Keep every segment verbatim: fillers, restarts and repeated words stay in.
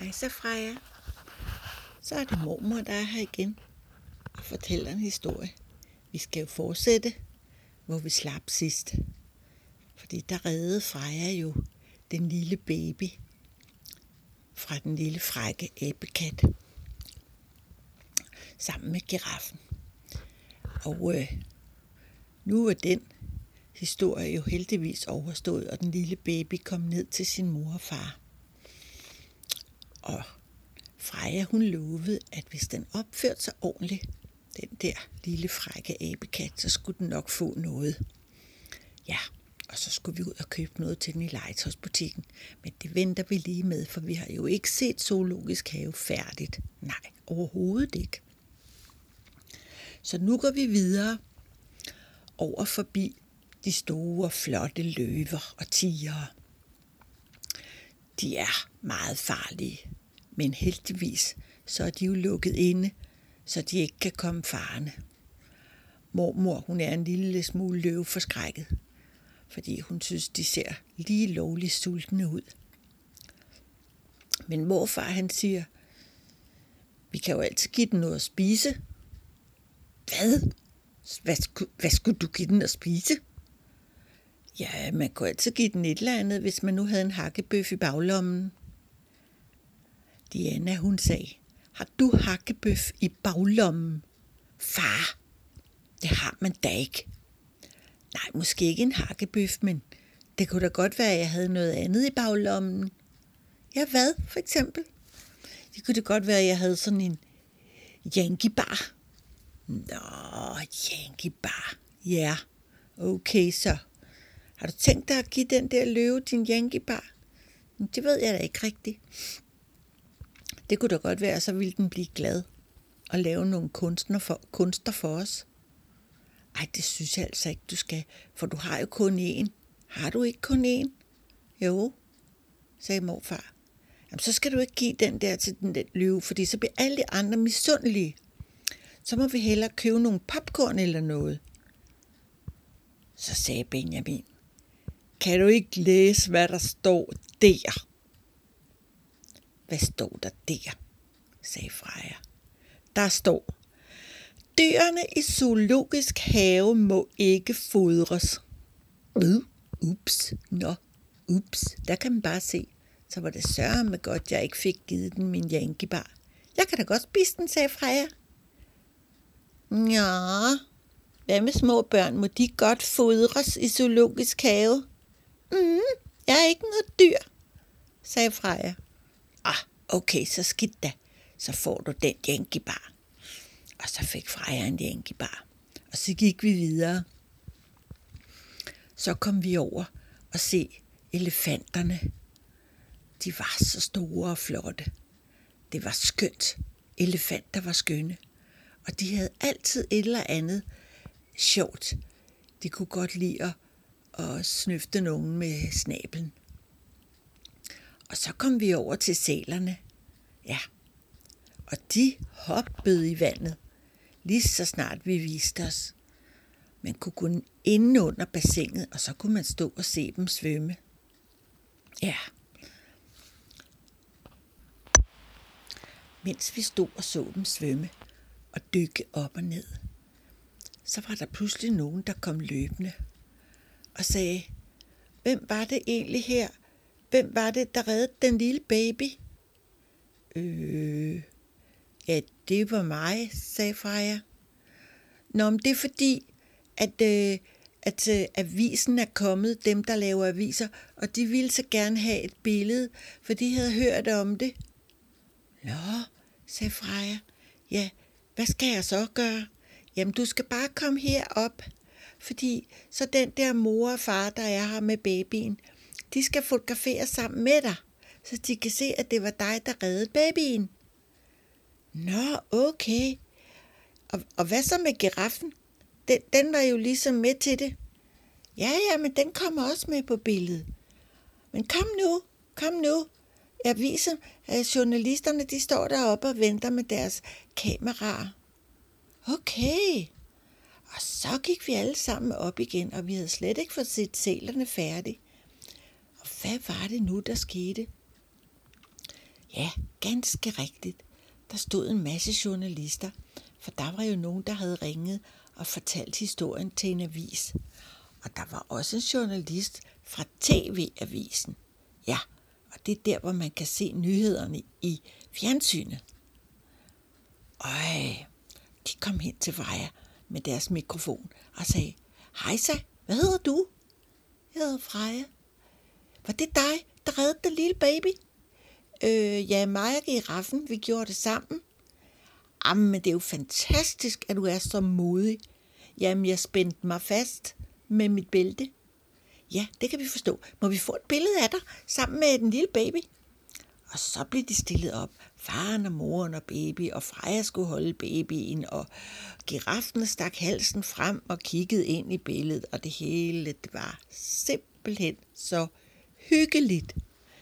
Hej så, Freja. Så er det mormor, der er her igen og fortæller en historie. Vi skal jo fortsætte, hvor vi slap sidst. Fordi der reddede Freja jo den lille baby fra den lille frække æbekat sammen med giraffen. Og øh, nu er den historie jo heldigvis overstået, og den lille baby kom ned til sin mor og far. Og Freja, hun lovede, at hvis den opførte sig ordentligt, den der lille frække æbekat, så skulle den nok få noget. Ja, og så skulle vi ud og købe noget til den i legetøjsbutikken. Men det venter vi lige med, for vi har jo ikke set Zoologisk Have færdigt. Nej, overhovedet ikke. Så nu går vi videre over forbi de store, flotte løver og tigere. De er meget farlige, men heldigvis så er de jo lukket inde, så de ikke kan komme farende. Mormor, hun er en lille smule løveforskrækket, fordi hun synes, de ser lige lovligt sultne ud. Men morfar, han siger, vi kan jo altid give den noget at spise. Hvad? Hvad, sku, hvad skulle du give den at spise? Ja, man kunne altid give den et eller andet, hvis man nu havde en hakkebøf i baglommen. Diana, hun sagde, har du hakkebøf i baglommen? Far, det har man da ikke. Nej, måske ikke en hakkebøf, men det kunne da godt være, at jeg havde noget andet i baglommen. Ja, hvad for eksempel? Det kunne da godt være, at jeg havde sådan en Yankee bar. Nå, Yankee bar. Ja, okay så. Har du tænkt dig at give den der løve din Yankee bar? Det ved jeg da ikke rigtigt. Det kunne da godt være, så ville den blive glad og lave nogle kunstner for, kunster for os. Ej, det synes jeg altså ikke, du skal, for du har jo kun én. Har du ikke kun én? Jo, sagde morfar. Jamen, så skal du ikke give den der til den der løve, fordi så bliver alle de andre misundelige. Så må vi hellere købe nogle popcorn eller noget. Så sagde Benjamin, kan du ikke læse, hvad der står der? Hvad står der der? Sagde Freja. Der står, dyrene i Zoologisk Have må ikke fodres. Øh, ups, nå, ups, der kan man bare se. Så var det sørme godt, jeg ikke fik givet den min Yankee bar. Jeg kan da godt spise den, sagde Freja. Ja, hvad med små børn? Må de godt fodres i Zoologisk Have? Mm, jeg er ikke noget dyr, sagde Freja. Ah, okay, så skidt da. Så får du den Yankee bar. Og så fik Freja en Yankee bar. Og så gik vi videre. Så kom vi over og se elefanterne. De var så store og flotte. Det var skønt. Elefanter var skønne. Og de havde altid et eller andet sjovt. De kunne godt lide at, at snøfte nogen med snablen. Og så kom vi over til sælerne. Ja, og de hoppede i vandet, lige så snart vi viste os. Man kunne gå inde under bassinet, og så kunne man stå og se dem svømme. Ja. Mens vi stod og så dem svømme og dykke op og ned, så var der pludselig nogen, der kom løbende og sagde, hvem var det egentlig her? Hvem var det, der reddede den lille baby? Øh, ja, det var mig, sagde Freja. Nå, men det er fordi, at, øh, at øh, avisen er kommet, dem der laver aviser, og de ville så gerne have et billede, for de havde hørt om det. Nå, sagde Freja. Ja, hvad skal jeg så gøre? Jamen, du skal bare komme herop, fordi så den der mor og far, der er her med babyen, de skal fotografere sammen med dig, så de kan se, at det var dig, der reddede babyen. Nå, okay. Og, og hvad så med giraffen? Den, den var jo ligesom med til det. Ja, ja, men den kommer også med på billedet. Men kom nu, kom nu. Jeg viser, at journalisterne, de står deroppe og venter med deres kameraer. Okay. Og så gik vi alle sammen op igen, og vi havde slet ikke fået set sælerne færdigt. Og hvad var det nu, der skete? Ja, ganske rigtigt. Der stod en masse journalister, for der var jo nogen, der havde ringet og fortalt historien til en avis. Og der var også en journalist fra T V-avisen. Ja, og det er der, hvor man kan se nyhederne i fjernsynet. Øj, de kom hen til Freja med deres mikrofon og sagde, hejsa, hvad hedder du? Jeg hedder Freja. Var det dig, der reddede den lille baby? Øh, ja, mig og giraffen, vi gjorde det sammen. Jamen, det er jo fantastisk, at du er så modig. Jamen, jeg spændte mig fast med mit bælte. Ja, det kan vi forstå. Må vi få et billede af dig sammen med den lille baby? Og så blev de stillet op. Faren og moren og baby, og Freja skulle holde babyen, og giraffen stak halsen frem og kiggede ind i billedet, og det hele, det var simpelthen så hyggeligt.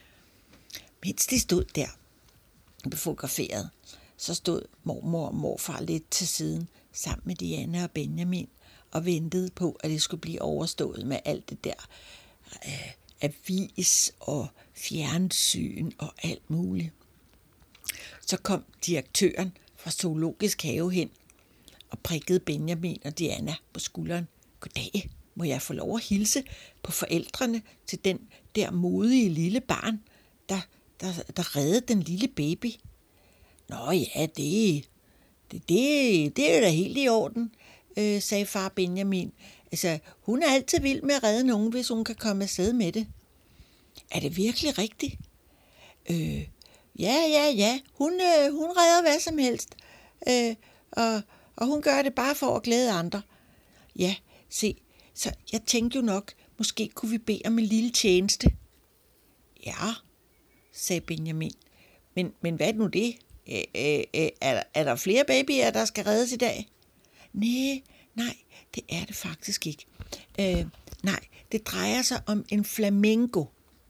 Mens de stod der og blev fotograferet, så stod mormor og morfar lidt til siden sammen med Diana og Benjamin og ventede på, at det skulle blive overstået med alt det der øh, avis og fjernsyn og alt muligt. Så kom direktøren fra Zoologisk Have hen og prikkede Benjamin og Diana på skulderen. Goddag, må jeg få lov at hilse på forældrene til den der modige lille barn, der, der, der reddede den lille baby? Nå ja, det, det, det, det er da helt i orden, øh, sagde far Benjamin. Altså, hun er altid vild med at redde nogen, hvis hun kan komme afsted med det. Er det virkelig rigtigt? Øh, ja, ja, ja. Hun, øh, hun redder hvad som helst. Øh, og, og hun gør det bare for at glæde andre. Ja, se, så jeg tænkte jo nok, måske kunne vi bede om en lille tjeneste. Ja, sagde Benjamin. Men, men hvad er nu det? Øh, øh, øh, er, der, er der flere babyer, der skal reddes i dag? Næh, nej, det er det faktisk ikke. Øh, nej, det drejer sig om en flamingo.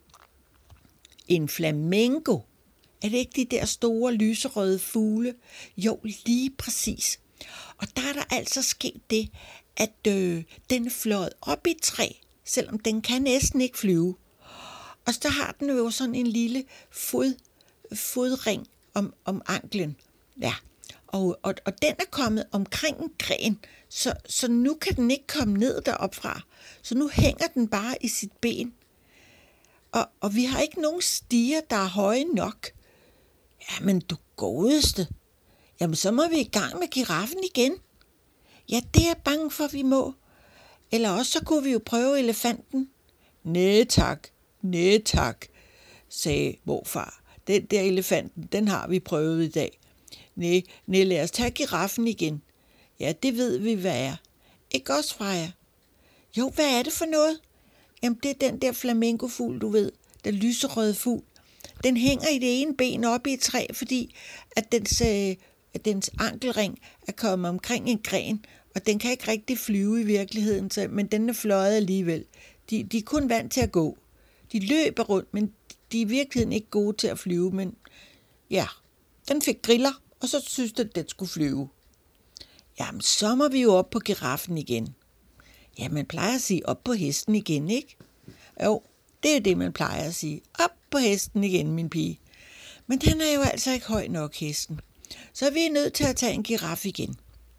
En flamingo? Er det ikke de der store lyserøde fugle? Jo, lige præcis. Og der er der altså sket det, at øh, den er fløjet op i et træ, selvom den kan næsten ikke flyve. Og så har den jo sådan en lille fod, fodring om, om anklen. Ja, og, og, og den er kommet omkring en gren, så, så nu kan den ikke komme ned derop fra. Så nu hænger den bare i sit ben. Og, og vi har ikke nogen stiger, der er høje nok. Jamen, du godeste. Jamen, så må vi i gang med giraffen igen. Ja, det er jeg bange for, vi må. Eller også så kunne vi jo prøve elefanten. Næh tak, næh tak, sagde morfar. Den der elefanten, den har vi prøvet i dag. Næh, næh, lad os tage giraffen igen. Ja, det ved vi, hvad er. Ikke også, Freja? Jo, hvad er det for noget? Jamen, det er den der flamingofugl, du ved. Den lyserøde fugl. Den hænger i det ene ben op i et træ, fordi at dens, øh, at dens ankelring er kommet omkring en gren, og den kan ikke rigtig flyve i virkeligheden, så, men den er fløjet alligevel. De, de er kun vant til at gå. De løber rundt, men de er i virkeligheden ikke gode til at flyve, men ja, den fik griller, og så synes den, at den skulle flyve. Jamen, så må vi jo op på giraffen igen. Ja, man plejer at sige op på hesten igen, ikke? Jo, det er det, man plejer at sige. Op på hesten igen, min pige. Men den er jo altså ikke høj nok, hesten. Så er vi nødt til at tage en giraf igen.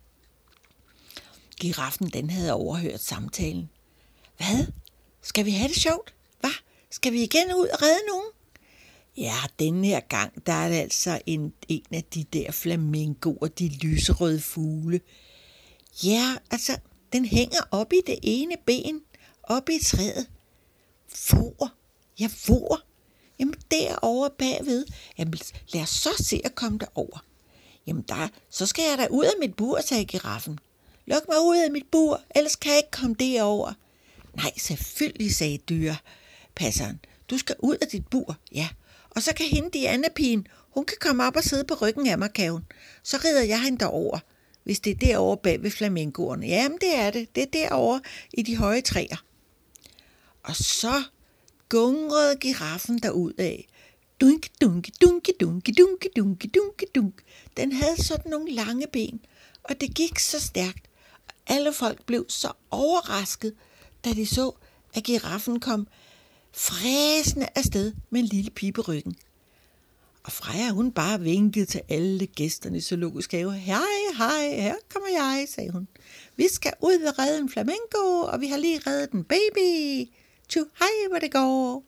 Giraffen, den havde overhørt samtalen. Hvad? Skal vi have det sjovt? Hvad? Skal vi igen ud og redde nogen? Ja, denne her gang, der er det altså en, en af de der flamingoer, de lyserøde fugle. Ja, altså, den hænger op i det ene ben, op i træet. Hvor? Ja, hvor? Jamen, derovre bagved. Jamen, lad os så se at komme derover. Jamen, der, så skal jeg da ud af mit bur, sagde giraffen. Luk mig ud af mit bur, ellers kan jeg ikke komme derover. Nej, selvfølgelig, sagde dyrepasseren. Du skal ud af dit bur, ja. Og så kan hende Diana-pigen, hun kan komme op og sidde på ryggen af mig, kaven. Så rider jeg hende derover, hvis det er derovre bag ved flamingoerne. Jamen, det er det. Det er derovre i de høje træer. Og så gungrede giraffen derudad. Dunk, dunk, dunk, dunk, dunk, dunk, dunk, dunk. Den havde sådan nogle lange ben, og det gik så stærkt. Alle folk blev så overrasket, da de så, at giraffen kom fræsende afsted med en lille pige på ryggen. Og Freja, hun bare vinkede til alle gæsterne i zoologisk have. Hej, hej, her kommer jeg, sagde hun. Vi skal ud og redde en flamingo, og vi har lige reddet en baby. Tju, hej, hvor det går.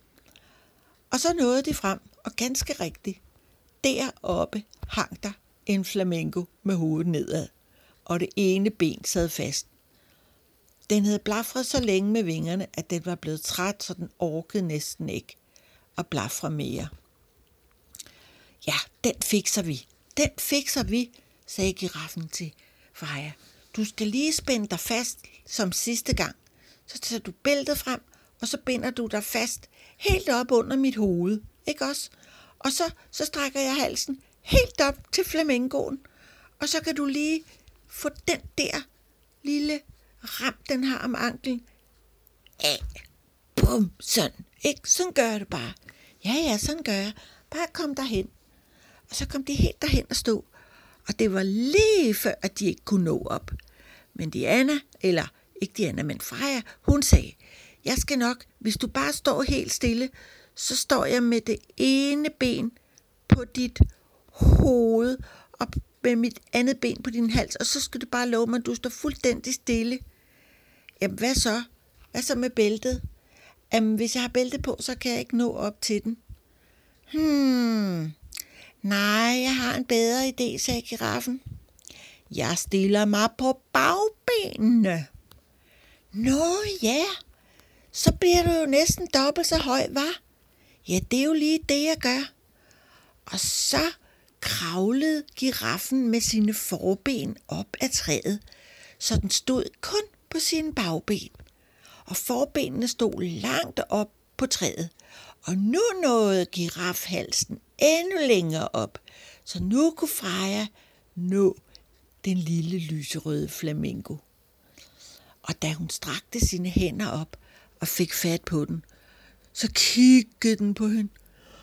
Og så nåede de frem, og ganske rigtigt, deroppe hang der en flamingo med hovedet nedad, og det ene ben sad fast. Den havde blafret så længe med vingerne, at den var blevet træt, så den orkede næsten ikke at blafre mere. Ja, den fikser vi. Den fikser vi, sagde giraffen til Freja. Du skal lige spænde dig fast som sidste gang. Så tager du bæltet frem, og så binder du dig fast helt op under mit hoved. Ikke også? Og så, så strækker jeg halsen helt op til flamingoen. Og så kan du lige få den der lille ram, den har om anklen. Af. Bum, sådan. Ikke? Sådan gør du bare. Ja, ja, sådan gør jeg. Bare kom derhen. Og så kom de helt derhen og stod. Og det var lige før, at de ikke kunne nå op. Men Diana, eller ikke Diana, men Freja, hun sagde, jeg skal nok, hvis du bare står helt stille, så står jeg med det ene ben på dit hoved, og med mit andet ben på din hals, og så skal du bare love mig, at du står fuldstændig stille. Jamen, hvad så? Hvad så med bæltet? Jamen, hvis jeg har bæltet på, så kan jeg ikke nå op til den. Hmm... Nej, jeg har en bedre idé, sagde giraffen. Jeg stiller mig på bagbenene. Nå ja, så bliver du jo næsten dobbelt så høj, hva'? Ja, det er jo lige det, jeg gør. Og så kravlede giraffen med sine forben op af træet, så den stod kun på sine bagben. Og forbenene stod langt op på træet. Og nu nåede girafhalsen endnu længere op, så nu kunne Freja nå den lille lyserøde flamingo. Og da hun strakte sine hænder op og fik fat på den, så kiggede den på hende.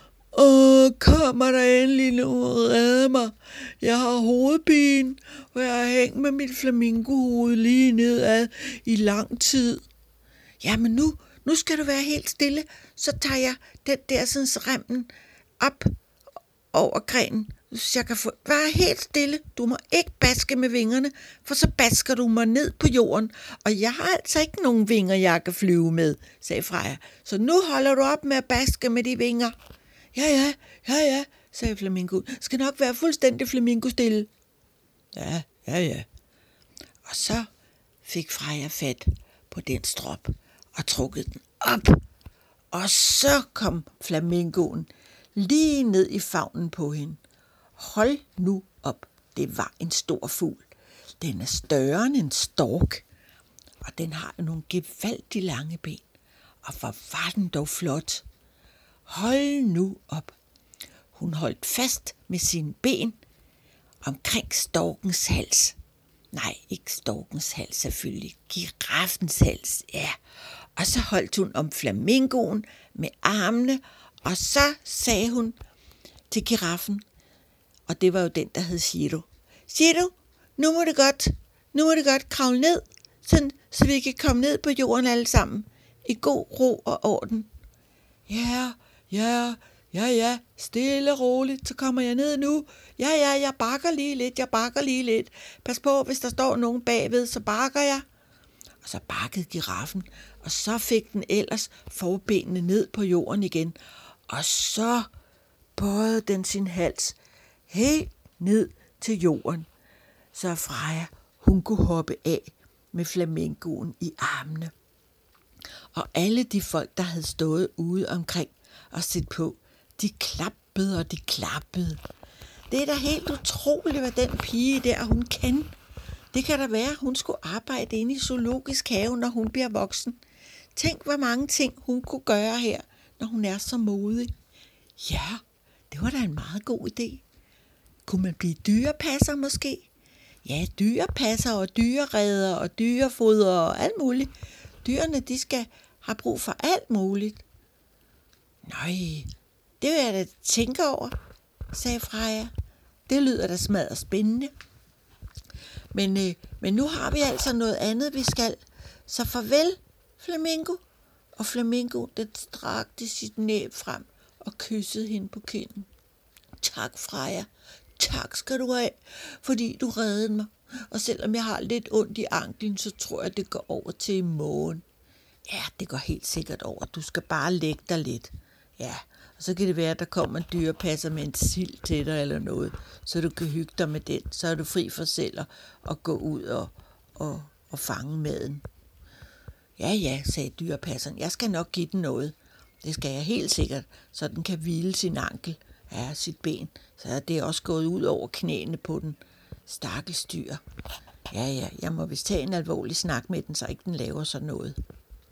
Åh, kommer der endelig nogen og redder mig? Jeg har hovedpine, og jeg har hængt med mit flamingohoved lige nedad i lang tid. Jamen nu, nu skal du være helt stille, så tager jeg den der sådan remmen op over grenen, så jeg kan få... Vær helt stille, du må ikke baske med vingerne, for så basker du mig ned på jorden, og jeg har altså ikke nogen vinger, jeg kan flyve med, sagde Freja. Så nu holder du op med at baske med de vinger. Ja, ja, ja, ja, sagde flamingoen. Skal nok være fuldstændig flamingo-stille. Ja, ja, ja. Og så fik Freja fat på den strop og trukkede den op. Og så kom flamingoen lige ned i favnen på hende. Hold nu op, det var en stor fugl. Den er større end en stork, og den har nogle gevaldigt lange ben. Og hvor var den dog flot. Hold nu op. Hun holdt fast med sine ben omkring storkens hals. Nej, ikke storkens hals selvfølgelig. Giraffens hals, ja. Og så holdt hun om flamingoen med armene, og så sagde hun til giraffen, og det var jo den, der hed Shiro. Shiro, nu må det godt, nu må det godt kravle ned, sådan, så vi kan komme ned på jorden alle sammen, i god ro og orden. Ja, ja, ja, ja, stille og roligt, så kommer jeg ned nu. Ja, ja, jeg bakker lige lidt, jeg bakker lige lidt. Pas på, hvis der står nogen bagved, så bakker jeg. Og så bakkede giraffen, og så fik den ellers forbenene ned på jorden igen. Og så bøjede den sin hals helt ned til jorden, så Freja, hun kunne hoppe af med flamingoen i armene. Og alle de folk, der havde stået ude omkring og set på, de klappede og de klappede. Det er da helt utroligt, hvad den pige der, hun kan. Det kan da være, hun skulle arbejde inde i zoologisk have, når hun bliver voksen. Tænk, hvor mange ting hun kunne gøre her, når hun er så modig. Ja, det var da en meget god idé. Kunne man blive dyrepasser måske? Ja, dyrepasser og dyreredder og dyrefoder og alt muligt. Dyrene, de skal have brug for alt muligt. Nej, det vil jeg da tænke over, sagde Freja. Det lyder da smadret spændende. Men, øh, men nu har vi altså noget andet, vi skal. Så farvel, flamingo. Og flamingo, den strakte sit næb frem og kyssede hende på kinden. tak, Freja. Tak skal du have, fordi du reddede mig. Og selvom jeg har lidt ondt i anklen, så tror jeg, det går over til i morgen. Ja, det går helt sikkert over. Du skal bare lægge dig lidt. Ja, og så kan det være, at der kommer en dyrepasser med en sild til dig eller noget, så du kan hygge dig med den. Så er du fri for selv at, at gå ud og, og, og fange maden. Ja, ja, sagde dyrepasseren. Jeg skal nok give den noget. Det skal jeg helt sikkert, så den kan hvile sin ankel. Ja, sit ben. Så er det også gået ud over knæene på den. Stakkels dyr. Ja, ja, jeg må vist tage en alvorlig snak med den, så ikke den laver sådan noget.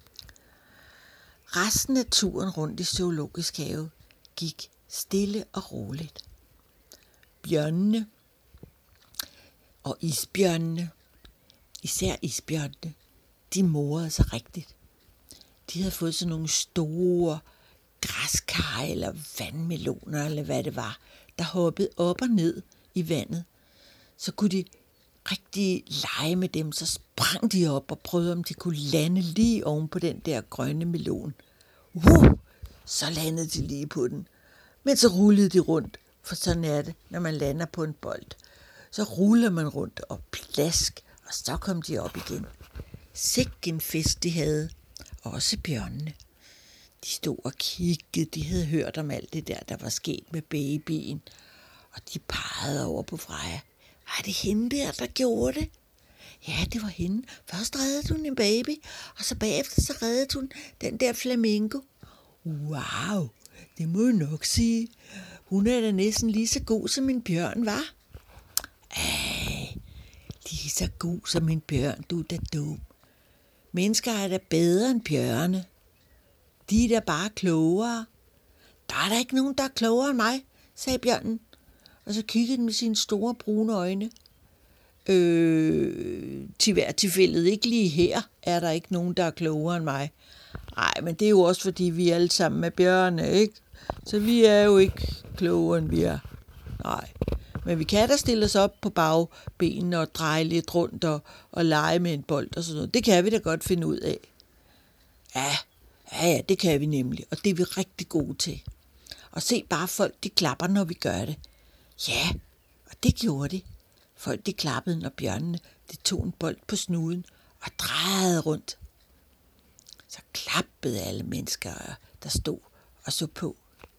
Resten af turen rundt i Zoologisk Have gik stille og roligt. Bjørnene og isbjørnene, især isbjørnene, de morede sig rigtigt. De havde fået sådan nogle store græskar eller vandmeloner, eller hvad det var, der hoppede op og ned i vandet. Så kunne de rigtig lege med dem, så sprang de op og prøvede, om de kunne lande lige oven på den der grønne melon. Uh, så landede de lige på den. Men så rullede de rundt, for sådan er det, når man lander på en bold. Så ruller man rundt og plask, og så kom de op igen. Sikken fest de havde, også bjørnene. De stod og kiggede, de havde hørt om alt det der, der var sket med babyen. Og de pegede over på Freja. Var det hende der, der gjorde det? Ja, det var hende. Først reddede hun en baby, og så bagefter så reddede hun den der flamingo. Wow, det må jeg nok sige. Hun er da næsten lige så god som en bjørn, var? Ej, lige så god som en bjørn, du er da dum. Mennesker er da bedre end bjørne. De er da bare klogere. Der er da ikke nogen, der er klogere end mig, sagde bjørnen. Og så kiggede den med sine store brune øjne. Øh, til hver tilfældet, ikke lige her, er der ikke nogen, der er klogere end mig. Nej, men det er jo også, fordi vi er alle sammen med bjørne, ikke? Så vi er jo ikke klogere, end vi er. Nej, men vi kan da stille os op på bagbenene og dreje lidt rundt og, og lege med en bold og sådan noget. Det kan vi da godt finde ud af. Ja, ja, ja, det kan vi nemlig, og det er vi rigtig gode til. Og se bare folk, de klapper, når vi gør det. Ja, og det gjorde de. Folk, de klappede, når bjørnene, de tog en bold på snuden og drejede rundt. Så klappede alle mennesker, der stod og så på.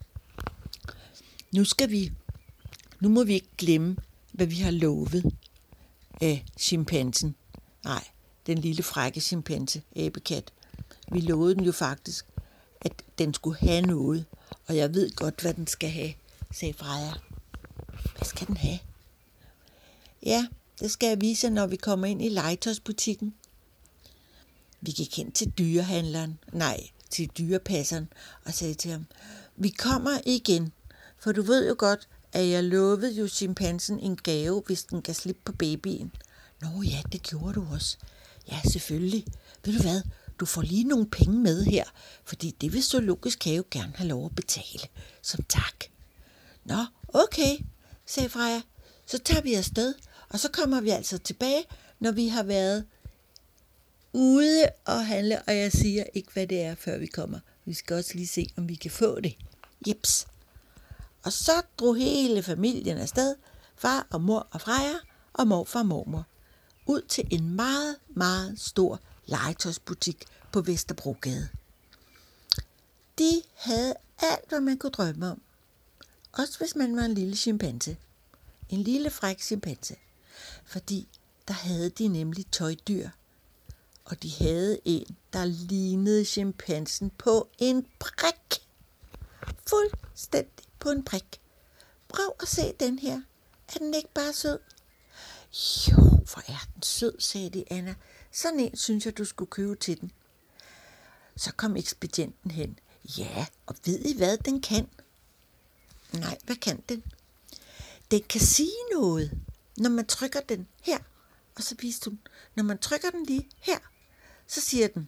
Nu skal vi, nu må vi ikke glemme, hvad vi har lovet af chimpansen. Nej, den lille frække chimpanse, æbekat. Vi lovede den jo faktisk, at den skulle have noget, og jeg ved godt, hvad den skal have, sagde Freja. Hvad skal den have? Ja, det skal jeg vise jer, når vi kommer ind i legetøjsbutikken. Vi gik hen til dyrehandleren, nej, til dyrepasseren, og sagde til ham, vi kommer igen, for du ved jo godt, at jeg lovede jo chimpansen en gave, hvis den kan slippe på babyen. Nå ja, det gjorde du også. Ja, selvfølgelig. Ved du hvad, du får lige nogle penge med her, fordi det vil Zoologisk Have gerne have lov at betale, som tak. Nå, okay, sagde Freja, så tager vi afsted, og så kommer vi altså tilbage, når vi har været ude og handle, og jeg siger ikke, hvad det er, før vi kommer. Vi skal også lige se, om vi kan få det. Jeps. Og så drog hele familien afsted, far og mor og Freja, og morfar og mormor, ud til en meget, meget stor legetøjsbutik på Vesterbrogade. De havde alt, hvad man kunne drømme om. Også hvis man var en lille chimpanse. En lille fræk chimpanse. Fordi der havde de nemlig tøjdyr. Og de havde en, der lignede chimpansen på en prik. Fuldstændig på en prik. Prøv at se den her. Er den ikke bare sød? Jo, hvor er den sød, sagde de, Anna. Sådan en synes jeg, du skulle købe til den. Så kom ekspedienten hen. Ja, og ved I, hvad den kan? Nej, hvad kan den? Den kan sige noget, når man trykker den her. Og så viste hun, når man trykker den lige her, så siger den.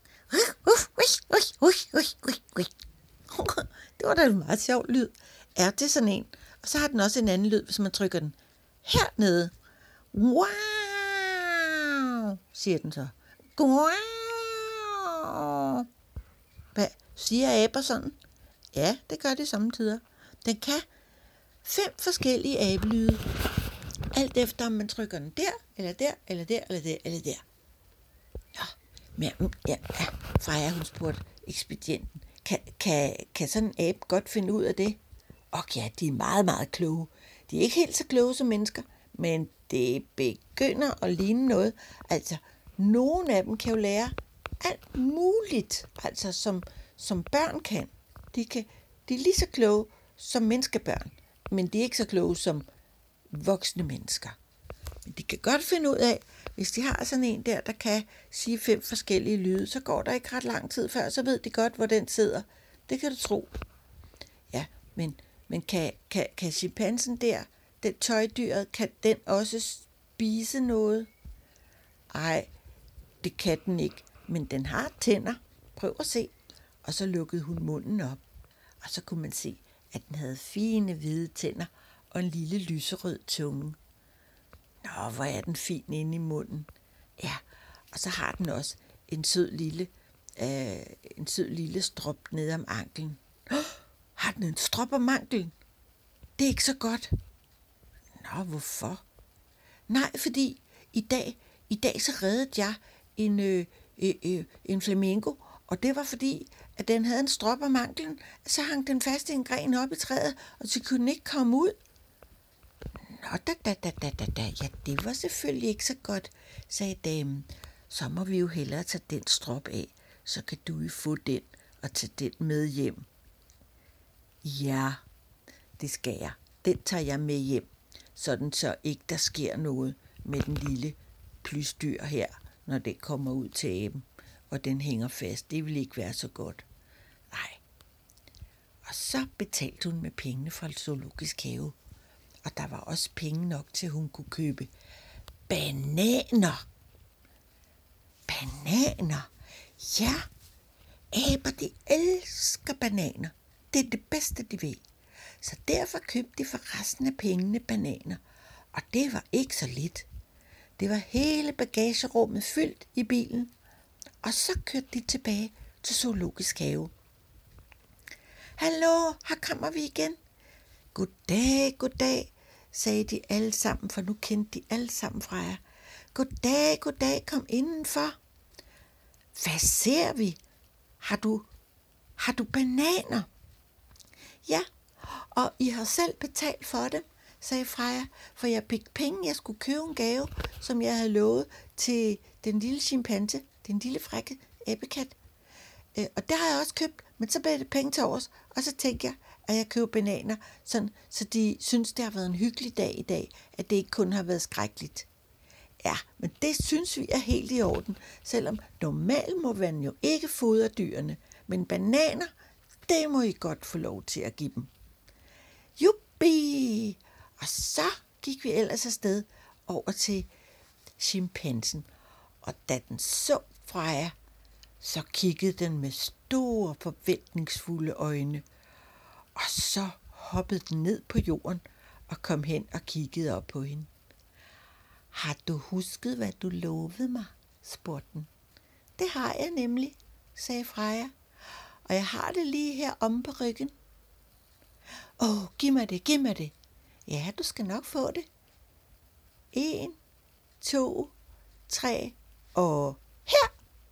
Det var da en meget sjov lyd. Er det sådan en? Og så har den også en anden lyd, hvis man trykker den hernede. Wow, siger den så. Wow. Hvad siger aber sådan? Ja, det gør det samtidig. Den kan fem forskellige abelyde. Alt efter, om man trykker den der, eller der, eller der, eller der, eller der. Ja, men ja, ja, Freja, hun spurgte ekspedienten, kan, kan, kan sådan en abe godt finde ud af det? Og ja, de er meget, meget kloge. De er ikke helt så kloge som mennesker, men det begynder at ligne noget. Altså, nogle af dem kan jo lære alt muligt, altså som, som børn kan. De, kan. de er lige så kloge som menneskebørn, men de er ikke så kloge som voksne mennesker. Men de kan godt finde ud af, hvis de har sådan en der, der kan sige fem forskellige lyde, så går der ikke ret lang tid før, så ved de godt, hvor den sidder. Det kan du tro. Ja, men, men kan, kan, kan chimpansen der, den tøjdyret, kan den også spise noget? Ej, det kan den ikke, men den har tænder. Prøv at se. Og så lukkede hun munden op, og så kunne man se, at den havde fine hvide tænder og en lille lyserød tunge. Nå, hvor er den fin inde i munden. Ja, og så har den også en sød lille, øh, en sød lille strop nede om anklen. Oh, har den en strop om anklen? Det er ikke så godt. Nå, hvorfor? Nej, fordi i dag, i dag så reddede jeg en, øh, øh, en flamingo, og det var fordi, at den havde en strop om anklen, så hang den fast i en gren op i træet, og så kunne den ikke komme ud. Nå, da, da, da, da, da, da. Ja, det var selvfølgelig ikke så godt, sagde damen. Så må vi jo hellere tage den strop af, så kan du jo få den og tage den med hjem. Ja, det skal jeg. Den tager jeg med hjem, sådan så ikke der sker noget med den lille plysdyr her, når det kommer ud til aben, og den hænger fast. Det vil ikke være så godt. Nej. Og så betalte hun med pengene fra Zoologisk Have. Og der var også penge nok til, at hun kunne købe bananer. Bananer? Ja, aber de elsker bananer. Det er det bedste, de ved. Så derfor købte de for resten af pengene bananer. Og det var ikke så lidt. Det var hele bagagerummet fyldt i bilen. Og så kørte de tilbage til Zoologisk Have. Hallo, her kommer vi igen. Goddag, goddag, sagde de alle sammen, for nu kendte de alle sammen Freja. Goddag, goddag, kom indenfor. Hvad ser vi? Har du, har du bananer? Ja, og I har selv betalt for dem, sagde Freja, for jeg fik penge, jeg skulle købe en gave, som jeg havde lovet til den lille chimpanse, den lille frække æbekat. Og det har jeg også købt, men så blev det penge til overs, og så tænkte jeg, at jeg køber bananer, sådan, så de synes, det har været en hyggelig dag i dag, at det ikke kun har været skrækkeligt. Ja, men det synes vi er helt i orden, selvom normalt må man jo ikke fodre dyrene, men bananer, det må I godt få lov til at give dem. Juppie! Og så gik vi ellers afsted over til chimpansen, og da den så Freja, så kiggede den med store forventningsfulde øjne, og så hoppede den ned på jorden og kom hen og kiggede op på hende. Har du husket, hvad du lovede mig? Spurgte den. Det har jeg nemlig, sagde Freja, og jeg har det lige her omme på ryggen. Åh, giv mig det, giv mig det. Ja, du skal nok få det. En, to, tre, og her!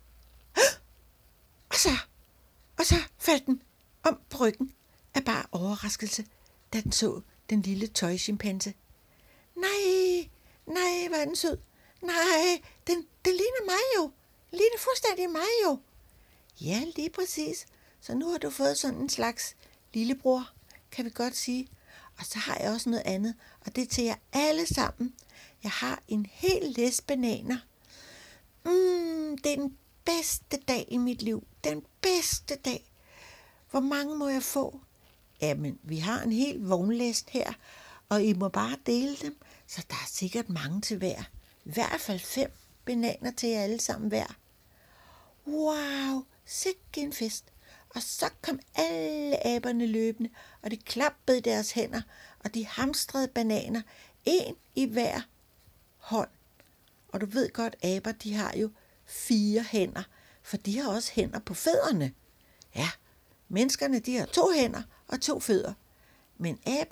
Og så, og så faldt den om på ryggen af bare overraskelse, da den så den lille tøjchimpanse. Nej, nej, hvor er den sød. Nej, den, den ligner mig jo. Ligner fuldstændig mig jo. Ja, lige præcis. Så nu har du fået sådan en slags lillebror, kan vi godt sige. Og så har jeg også noget andet, og det er til jer alle sammen. Jeg har en hel læs bananer. Mm, det er den bedste dag i mit liv. Den bedste dag. Hvor mange må jeg få? Jamen, vi har en hel vognlæst her, og I må bare dele dem, så der er sikkert mange til hver. I hvert fald fem bananer til jer alle sammen hver. Wow, sikke en fest. Og så kom alle aberne løbende, og de klappede i deres hænder, og de hamstrede bananer, en i hver hånd. Og du ved godt, aber, de har jo fire hænder, for de har også hænder på fødderne. Ja, menneskerne, de har to hænder og to fødder. Men aber,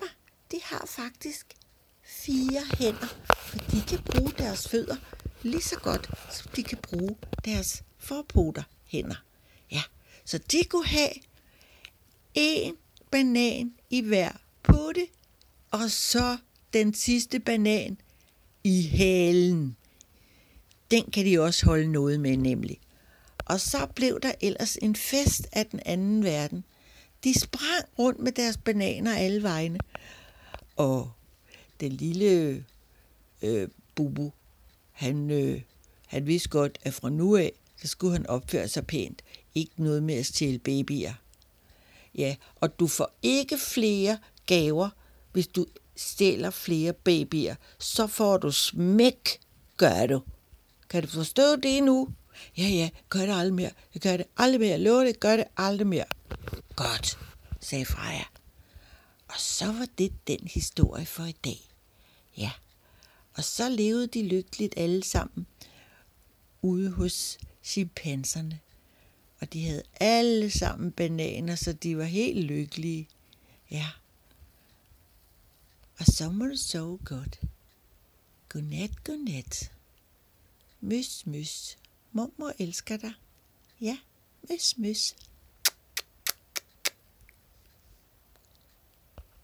de har faktisk fire hænder, for de kan bruge deres fødder lige så godt, som de kan bruge deres forpoter hænder. Ja, så de kunne have en banan i hver pote, og så den sidste banan i halen. Den kan de også holde noget med, nemlig. Og så blev der ellers en fest af den anden verden. De sprang rundt med deres bananer alle vegne. Og den lille øh, Bubu, han, øh, han vidste godt, at fra nu af, så skulle han opføre sig pænt. Ikke noget med at stjæle babyer. Ja, og du får ikke flere gaver, hvis du stjæler flere babyer. Så får du smæk, gør du. Kan du forstå det nu? Ja, ja, gør det aldrig mere. Jeg gør det aldrig mere. Jeg lover det, gør det aldrig mere. Godt, sagde Freja. Og så var det den historie for i dag. Ja, og så levede de lykkeligt alle sammen ude hos chimpanserne. Og de havde alle sammen bananer, så de var helt lykkelige. Ja. Og så må du sove godt. Godnat, godnat. Møs, møs. Mormor elsker dig. Ja, møs, møs.